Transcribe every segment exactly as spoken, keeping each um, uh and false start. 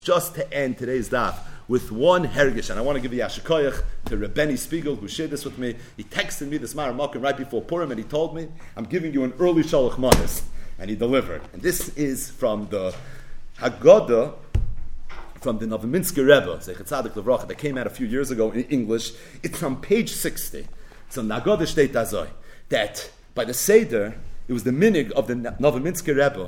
Just to end today's daf with one hergish, and I want to give the Yashikoyach to Rebeni Spiegel, who shared this with me. He texted me this Mara Malkin right before Purim, and he told me, I'm giving you an early Shalach Manas, and he delivered. And this is from the Haggadah, from the Novominsker Rebbe, Zeichet Tzadik Levracha, that came out a few years ago in English. It's on page sixty. So Haggadah steht azoi, that by the Seder, it was the minig of the Novominsker Rebbe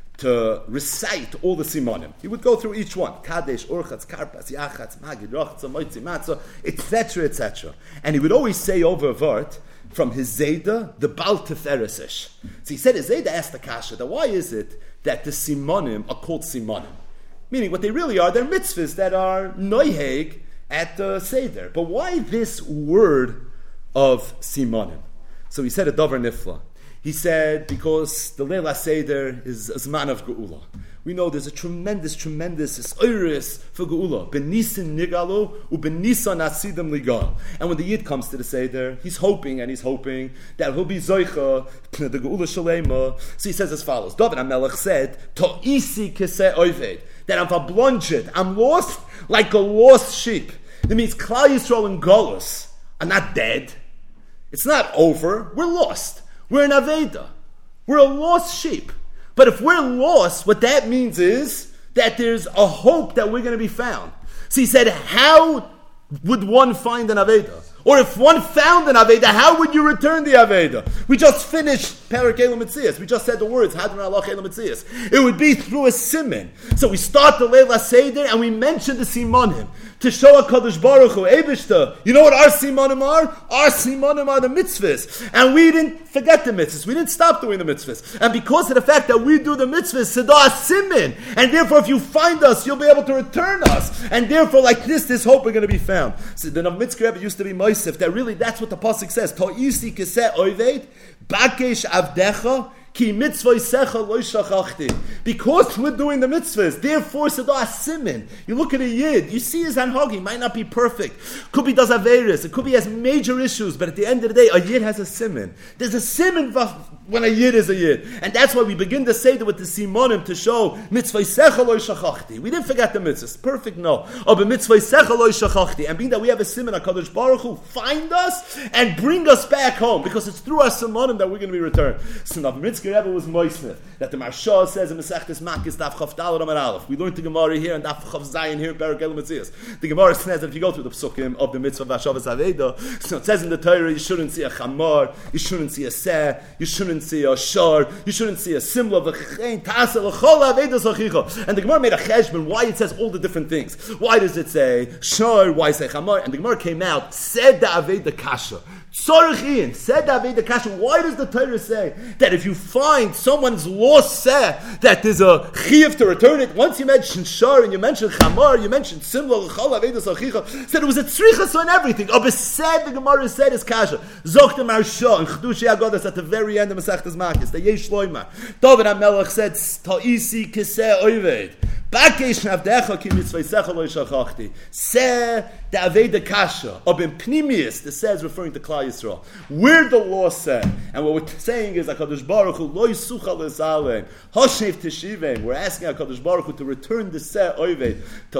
to recite all the simonim. He would go through each one. Kadesh, Urchatz, Karpas, Yachatz, Magid, Rochza, Moitzi, Matzah, et cetera, et cetera. And he would always say over a vart from his Zayda, the Baal Teferesish. So he said, his Zayda asked the Kasha, that why is it that the simonim are called simonim? Meaning, what they really are, they're mitzvahs that are noiheg at the Seder. But why this word of simonim? So he said a davar nifla. He said, because the Leil HaSeder is a Zman of Geula. We know there's a tremendous, tremendous iris for Geula. Benisin Nigalu, u Benisan Asidim Ligal. And when the Yid comes to the Seder, he's hoping and he's hoping that he'll be Zoicha, the Geula Shalema. So he says as follows, David HaMelech said, To'isi Keseh Oived, that I'm verblunged, I'm lost like a lost sheep. That means Klal Yisrael and Golus are not dead. It's not over, we're lost. We're an Aveda. We're a lost sheep. But if we're lost, what that means is that there's a hope that we're going to be found. So he said, how would one find an Aveda? Or if one found an Aveda, how would you return the Aveda? We just finished Perek Elam Mitzias. We just said the words, Hadran Allah Elam Mitzias. It would be through a siman. So we start the Leil HaSeder and we mention the Simonim to show HaKadosh Baruch Hu, Eibishter. You know what our Simonim are? Our Simonim are the mitzvahs. And we didn't forget the mitzvahs. We didn't stop doing the mitzvahs. And because of the fact that we do the mitzvahs, Sedah Siman. And therefore if you find us, you'll be able to return us. And therefore like this, this hope we're going to be found. So the Novominsker Rebbe used to be Moisef. That really, that's what the pasuk says. To'isi keseh oived, bakesh avdecha, ki mitzvah secha lo shachachti. Because we're doing the mitzvahs, therefore sedah simin. You look at a yid, you see his hanhagi, might not be perfect. Could be does averis, it could be has major issues, but at the end of the day, a yid has a simin. There's a simin when a yid is a yid, and that's why we begin to say that with the simonim to show mitzvah secha lo shachachti. We didn't forget the mitzvahs, perfect no. Oh, but mitzvah secha lo shachachti, and being that we have a simin, HaKadosh Baruch Hu, find us and bring us back home, because it's through our simonim that we're going to be returned. So now Mitzvah Rebbe was Moisnif, that the Marsha says in Masechtes Makis Daf Chav Daled Amar Aleph. We learned the Gemara here and Daf Chav Zayin here in Perek Elam Mitzias. The Gemara says that if you go through the psukim of the Mitzvah Vashavas Aveda, so it says in the Torah you shouldn't see a Chamar, you shouldn't see a Seh, you shouldn't see a Shar, you shouldn't see a Simla, V'chein Tasa L'chol Aveda Zachicha. And the Gemara made a cheshbon why it says all the different things. Why does it say Shar? Why say Chamar? And the Gemara came out, said the Aveda Kasha. Tzorichin, said Aveda Kasha. Why does the Torah say that if you find someone's lost seh, that there's a chiyuv to return it? Once you mentioned shar and you mentioned chamar, you mentioned simla l'chol avedas achicha, said it was a tzrichas on everything. But said the Gemara said is kasha. Zok the Marsha and Chedushi Agodas at the very end of Masechtas Makis. The Yesh Loima. David HaMelech said Ta'isi Keseh Oived. Bakesh navdecha ki mitzvah secha lo shachachti. Seh the Aveda Kasha. Ob in Pnimius, the seh is referring to Klal Yisrael. We're the law seh. And what we're saying is HaKadosh Baruch Hu lo yisucha l'zalein. Hoshev teshivein. We're asking HaKadosh Baruch Hu to return the seh oived.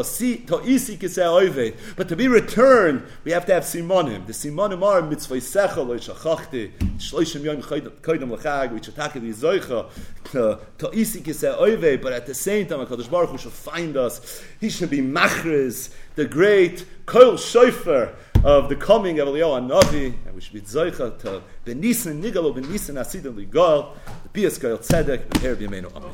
To'isi keseh oived. But to be returned, we have to have simonim. The simonim are mitzvah secha lo shachachti. Shloishim yom koydem l'chag. We should take the zoicha. To'isi keseh oived. But at the same time, HaKadosh Baruch Hu should find us. He should be machriz, the great koil shofar of the coming of Eliyahu Hanavi, and we should be zoicha to benisin nigalo benisin asidim ligal, the bias koil tzedek, the per b'yameinu. Amen.